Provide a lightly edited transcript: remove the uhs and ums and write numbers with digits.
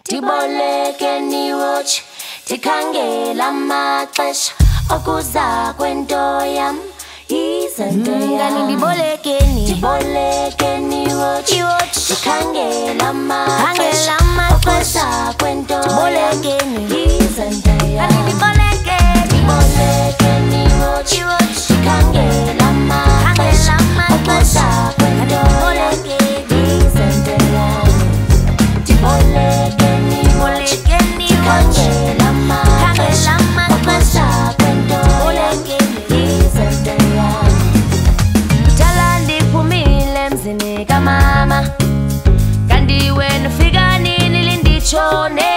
Tibolekeni watch, tikhangela amaxesha okuza kwento yam izinto yam. Tibolekeni watch, tikhangela amaxesha okuza kwento yam izinto yam. Tibolekeni watch, tikhangela amaxesha okuza kwento yam izinto yam. Tibolekeni watch, tikhangela amaxesha okuza kwento yam izinto yam. Kudala ndiphumile emzini kamama, kanti wena ufika nini linditshone.